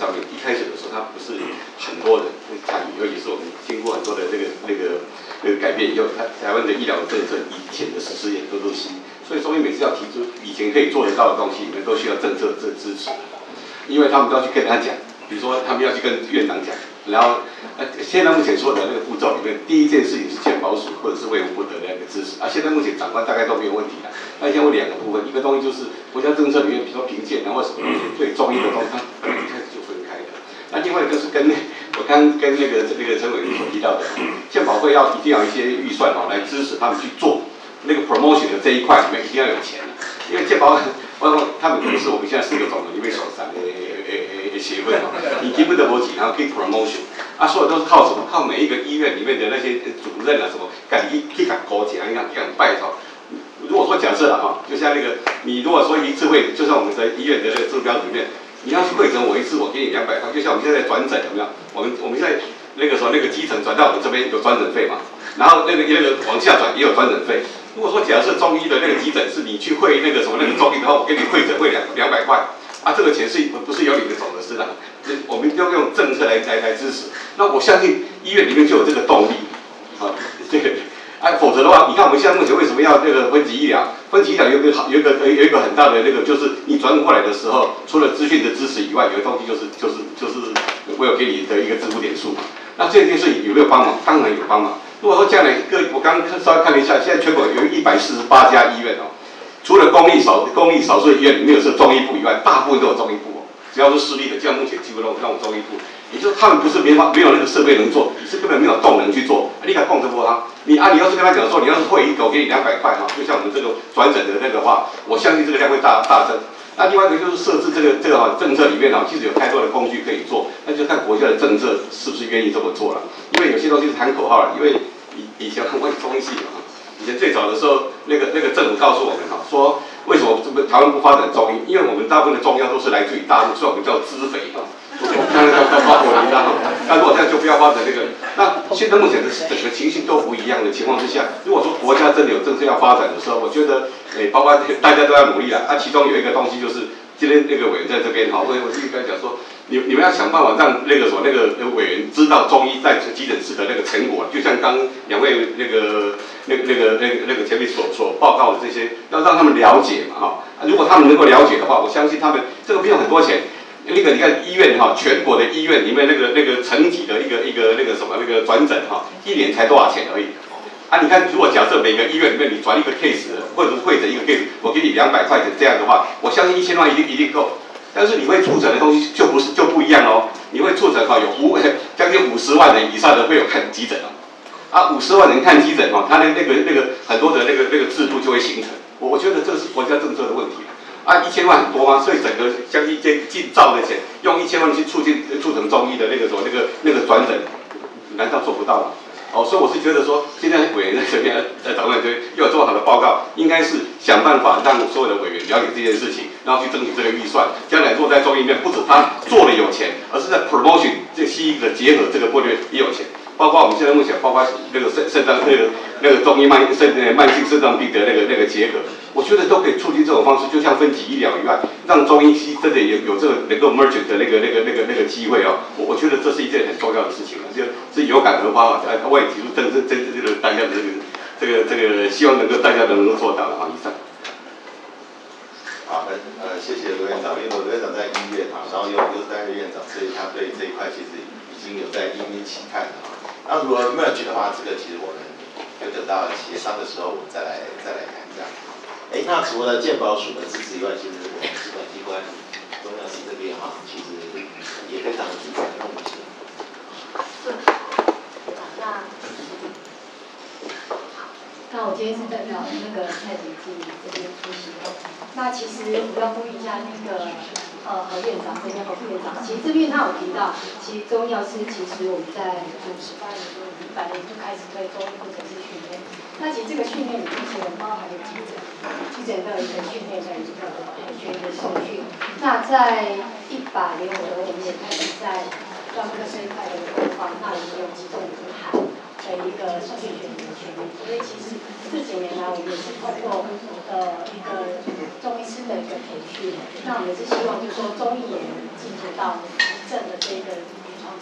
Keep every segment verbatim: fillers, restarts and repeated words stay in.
上面，一开始的时候它不是很多人参与，尤其是我们经过很多的这个那个那个改变以后，台台湾的医疗政策以前的实施也都都新，所以中医每次要提出以前可以做得到的东西，你们都需要政策支支持，因为他们都要去跟他讲，比如说他们要去跟院长讲。然后，呃，现在目前说的那个步骤里面，第一件事情是健保署或者是卫福部的那个支持，啊，现在目前长官大概都没有问题了。那现在有两个部分，一个东西就是国家政策里面，比如说评鉴，然后什么东西对中医的东西，它本来一开始就分开的。那另外一个是跟我刚跟那个那个陈委员所提到的，健保会要一定要一些预算哈来支持他们去做那个 promotion 的这一块里面一定要有钱，因为健保，包括他们可能是我们现在四个总里面手上的。协会嘛，你基本的逻辑，然后可以 promotion， 啊，所有都是靠什么？靠每一个医院里面的那些主任啊，什么，赶去去赶高奖，讲讲拜托。如果说假设了哈，就像那个，你如果说一次会，就像我们在医院的那个治标里面，你要去会诊我一次，我给你两百块，就像我们现在转诊有没有？我们我们现在那个时候那个基层转到我们这边有转诊费嘛，然后那个那个往下转也有转诊费。如果说假设中医的那个急诊是你去会那个什么那个中医的话，我给你会诊会两两百块。啊，这个钱是不是由你的总的司长？我们要用政策来来来支持。那我相信医院里面就有这个动力，啊，这个，啊，否则的话，你看我们现在目前为什么要这个分级医疗？分级医疗有一个好有一个有一个很大的那个，就是你转过来的时候，除了资讯的支持以外，有一个东西就是就是就是我有给你的一个支付点数嘛。那这件事情有没有帮忙？当然有帮忙。如果说将来各，我刚刚稍微看了一下，现在全国有一百四十八家医院哦。除了公立少公立少数医院里面有是中医部以外，大部分都有中医部哦。只要是私立的，像目前几乎都都有中医部。也就是他们不是没法没有那个设备能做，你是根本没有动能去做。你敢控制不他？你啊，你要是跟他讲说，你要是会一个，我给你两百块哈，就像我们这个转诊的那个话，我相信这个量会大大增。那另外一个就是设置这个这个哈政策里面哈，其实有太多的工具可以做，那就看国家的政策是不是愿意这么做了。因为有些东西是喊口号了，因为以以前我中医系嘛。以前最早的时候，那个那个政府告诉我们哈，说为什么这个台湾不发展中医？因为我们大部分的中药都是来自于大陆，所以我们叫资肥哈，那个叫包括林哈。那如果这样就不要发展这个。那现在目前的整个情形都不一样的情况之下，如果说国家真的有政策要发展的时候，我觉得诶，包括大家都要努力了。啊，其中有一个东西就是今天那个委员在这边哈，我我是跟他讲说。你你们要想办法让那个什么那个委员知道中医在急诊室的那个成果，就像刚两位那个那个那个那个那个前面所所报告的这些，要让他们了解嘛哈。如果他们能够了解的话，我相信他们这个不用很多钱。那个你看医院哈，全国的医院里面那个那个层级的一个一个那个什么那个转诊哈，一年才多少钱而已。啊，你看，如果假设每个医院里面你转一个 case， 或者是会诊一个 case， 我给你两百块钱这样的话，我相信一千万一定一定够。但是你会触诊的东西就不是就不一样哦，你会触诊哈，有五将近五十万人以上的会有看急诊哦，啊五十万人看急诊哦，他的那个那个很多的那个那个制度就会形成，我我觉得这是国家政策的问题啊，一千万很多吗？所以整个将近近近兆的钱，用一千万去促进促成中医的那个什么那个那个转诊，难道做不到吗？哦，所以我是觉得说，现在委员在这边，在长官这边又有这么好的报告，应该是想办法让所有的委员了解这件事情，然后去争取这个预算。将来做在中医里面，不止他做了有钱，而是在 promotion 这西医的结合这个部分也有钱。包括我们现在目前，包括那个肾肾脏那个那个中医慢肾慢性肾脏病的那个那个结合，我觉得都可以促进这种方式，就像分级医疗以外，让中医西真的有有这个能够 merge 的那个那个那个那个机会哦。我我觉得这是一件很重要的事情啊，就是有感而发啊。我也提出真真真这个大家的这个这个这个，希望能够大家都能够做到了啊。以上。 好，呃，谢谢罗院长，因为罗院长在医院啊，然后又又是担任院长，所以他对这一块其实已经有在一一期看了啊。那如果 merge 的话，这个其实我们就等到协商的时候，我们再来再来谈这样。哎，那除了健保署的支持以外，其实我们主管机关中药系这边哈，其实也非常的支持我们是。 是。那那我今天是代表那个蔡主席这边出席的。那其实我要呼吁一下那个。呃，何院长这边何副院长，其实这边他有提到，其实中药师其实我们在九十八年的时候，一百年就开始推中医或者是训练。那其实这个训练里面其实包含了基诊，基诊的一个训练的一个培训的受训。那在一百年我们也开始在专科这一块的规划，那也有几种门槛的一个受训学习的权利。所以其实这几年来，我们也是通过呃一个中医师的一个培训，那我们也是希望就是说中医也能进入到正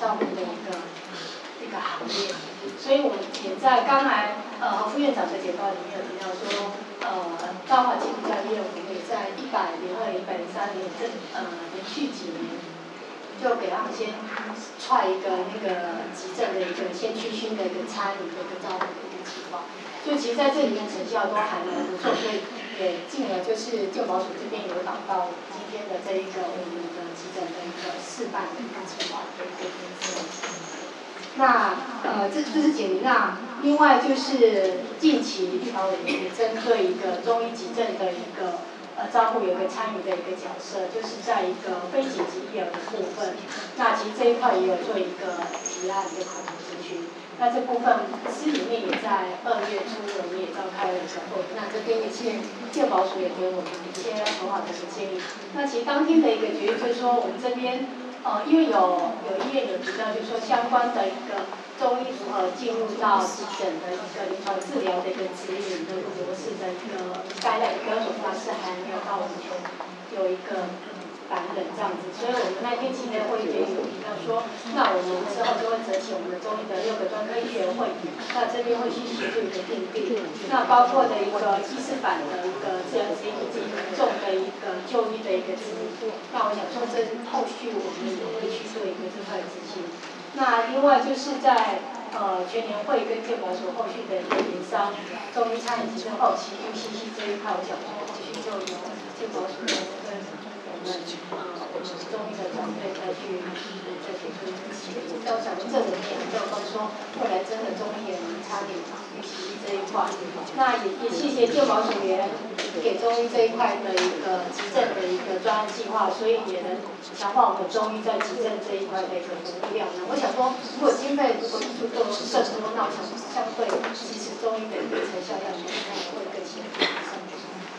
照顾的一个一个行业。所以我们也在刚才呃副院长的简报里面有提到说，呃，彰化基督教业我们也在一百零二、一百零三年这呃连续几年，就给他们先踹一个那个急诊的一个先驱勋的一个参与的一个照顾的一个计划。所以其实在这里面成效都还蛮不错，所以也进而就是健保署这边有导到今天的这一个我们的急诊的一个示范的一个计划的一个分析。那呃这这是解铃。那另外就是近期立法委员也针对一个中医急诊的一个呃照护有一个参与的一个角色，就是在一个非紧急医疗的部分，那其实这一块也有做一个提案一个口头咨询。那这部分司里面也在二月初我们也召开了一个会，那这边一些健保署也给我们一些很好的一个建议。那其实当天的一个决议就是说，我们这边呃因为有有医院有提到，就是说相关的一个中医如何进入到急诊的一个临床治疗的一个指引的模式的一个概览标准化是还没有到完全有一个版本这样子，所以我们那天期间会议有提到说，那我们之后就会择起我们的中医的六个专科医学会，那这边会去协助一个定定，那包括的一个医师版的一个治疗指引以及民众的一个就医的一个指引。那我想说，这后续我们也会去做一个这块执行。那另外就是在呃全年会跟健保署后续的一个协商，中医餐饮及跟后期 U C C 这一块，我想说后续就由健保署跟我们呃我们中医的团队再去再去做一个协助。到想这里面也没有说未来真的中医也能参与 U C C 这一块。那也也谢谢健保署也给中医这一块的一个急诊的一个专案计划，所以也能强化我们中医在急诊这一块的一个服务量呢。我想说，如果经费如果不足够更多，那我想相对其实中医的一个成效量应该会更显著上去。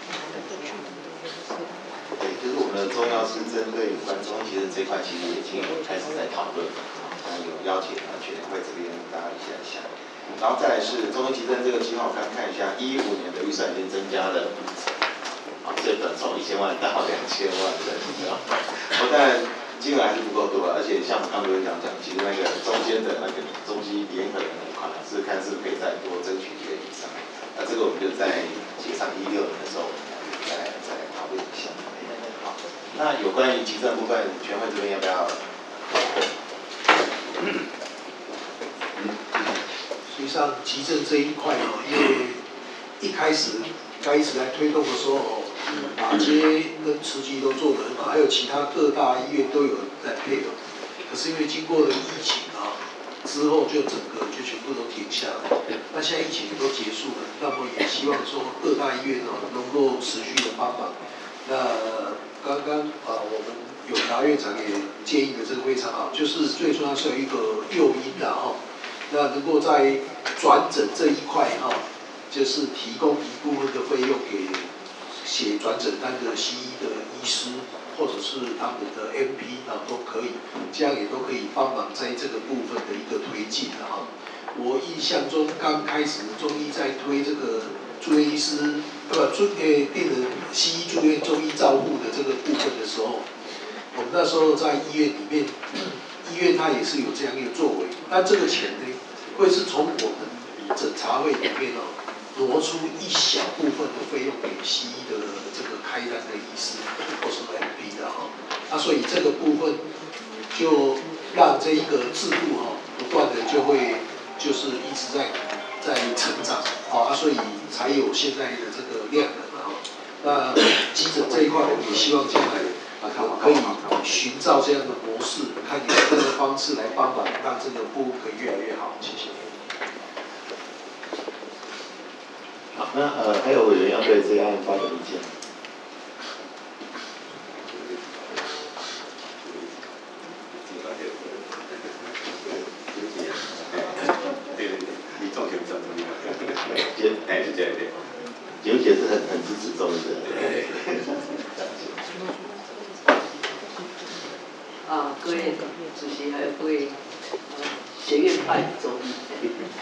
对，就是我们的中药师针对有关中医急诊这一块，其实已经有开始在讨论了，那有邀请啊全联会这边大家一起来想。然后再来是中医急诊这个计划，我刚看一下，一五年的预算已经增加了五成，啊，这个从一千万到两千万人，我当然金额还是不够多，而且像我刚刚跟讲讲，其实那个中间的那个中西联合的那一块，是看是可以再多争取一个以上。那这个我们就在协商一六年的时候，再来再来讨论一下。好，那有关于急诊部分，全会这边要不要？ 实际上，急诊这一块哦，因为一开始开始来推动的时候，马街跟慈济都做得很好，还有其他各大医院都有在配合。可是因为经过了疫情啊，之后就整个就全部都停下来。那现在疫情也都结束了，那么也希望说各大医院哦能够持续的帮忙。那刚刚啊，我们永达院长也建议的这个非常好，就是最重要是有一个诱因的哈。那能够在转诊这一块哈，就是提供一部分的费用给写转诊单的西医的医师，或者是他们的 M P 啊都可以，这样也都可以帮忙在这个部分的一个推进的哈。我印象中刚开始中医在推这个住院医师，呃不住诶病人西医住院中医照护的这个部分的时候，我们那时候在医院里面，医院它也是有这样一个作为，但这个钱呢，会是从我们诊查会里面哦，挪出一小部分的费用给西医的这个开单的医师或是 M P 的哈，啊，所以这个部分就让这一个制度哈，不断的就会就是一直在在成长，啊，所以才有现在的这个量能啊。那急诊这一块，我们也希望将来可以寻照这样的模式，看有这个方式来帮忙，让这个服务可以越来越好。谢谢。 好，那呃还有委员要对这个案发表意见。简哎是这样的，简姐是很很支持中医的。 啊，各位主席还有各位呃学院派中医。